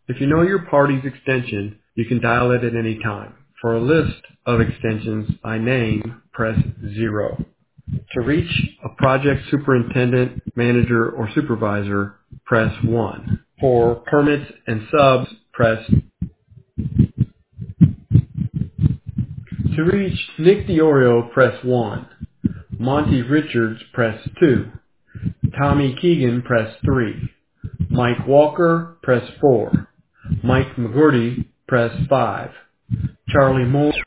If you know your party's extension, you can dial it at any time. For a list of extensions by name, press 0. To reach a project superintendent, manager, or supervisor, press 1. For permits and subs, press 2. To reach Nick DiOrio, press 1. Monty Richards, press 2. Tommy Keegan, press 3. Mike Walker, press 4. Mike McGurty, press 5. Charlie Moore,